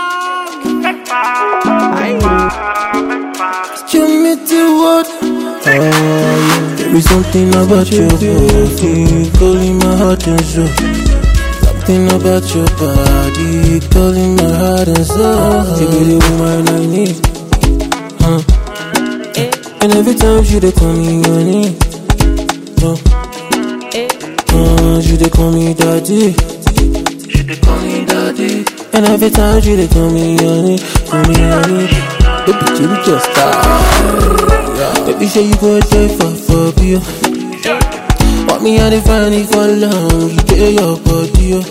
You meet the word. There is something about your body calling my heart and soul. Something about your body calling my heart and soul. You be the woman I need. And every time she dey call me honey. She dey call me daddy. She dey call me daddy. And every time she dey call me honey, call me honey. Baby, you just start. Baby, say you go there for you. Want me and the funny for long, you get your body. You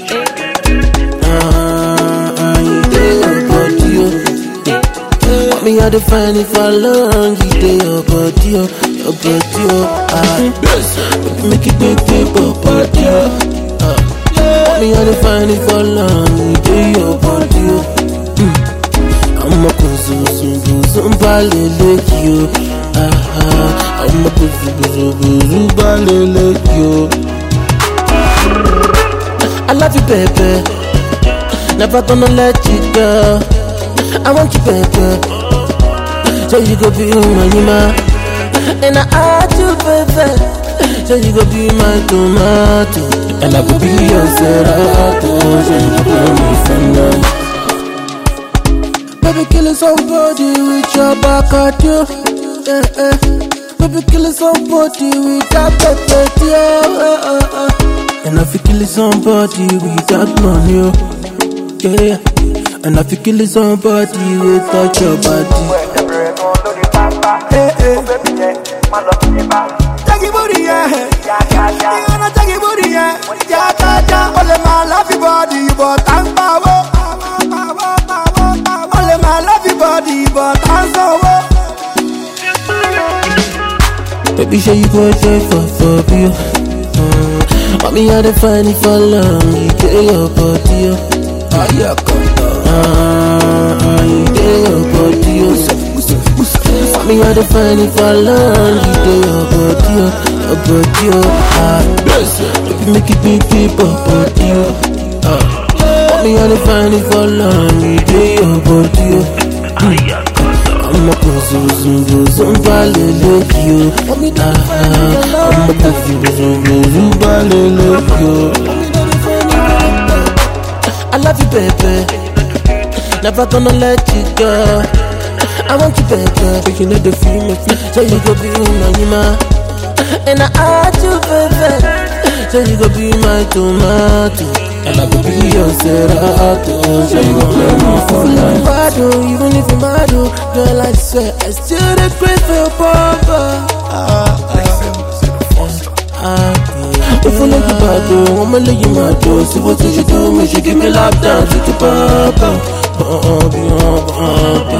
get your body. Want me and the funny for long, you get your body. Your body. Baby, make it big body. Want me and the funny for long, you get your body. I'm a kuzu balele yo. I'm a kuzu balele yo. I love you, baby. Never gonna let you go. I want you, baby. So you go be my man. And I add you, baby. So you go be my tomato. And I go be your serato. So you go be my friend. Baby, killing somebody with your back at you. Baby, killing somebody with that pepper, yeah. And I feel killing somebody with that money, yeah. And I feel killing somebody without your body. Jackie booty, yeah. You wanna Jackie booty, yeah. Ja. Only my love your body, but I'm power. I love your body, but I'm so baby, say you go there for you. Want me how to find it for long, you get your body. You get your body. Want me how to find it for long, you get your body. Baby, make it big body. Want me how to find it for long, you get your body. I'm a kuzu balele yo. I'm a kuzu balele yo. I love you, baby. Never gonna let you go. I want you, baby. You know the feel, so you go be my man. And I add you, baby. So you go be my tomato. And I could be your serato. So you gon' let me fall like bad, even if you're mad, girl, I swear I still the great for your papa. If you look bad, I'ma let you mad. See what you do, me she give me lap dance with your papa.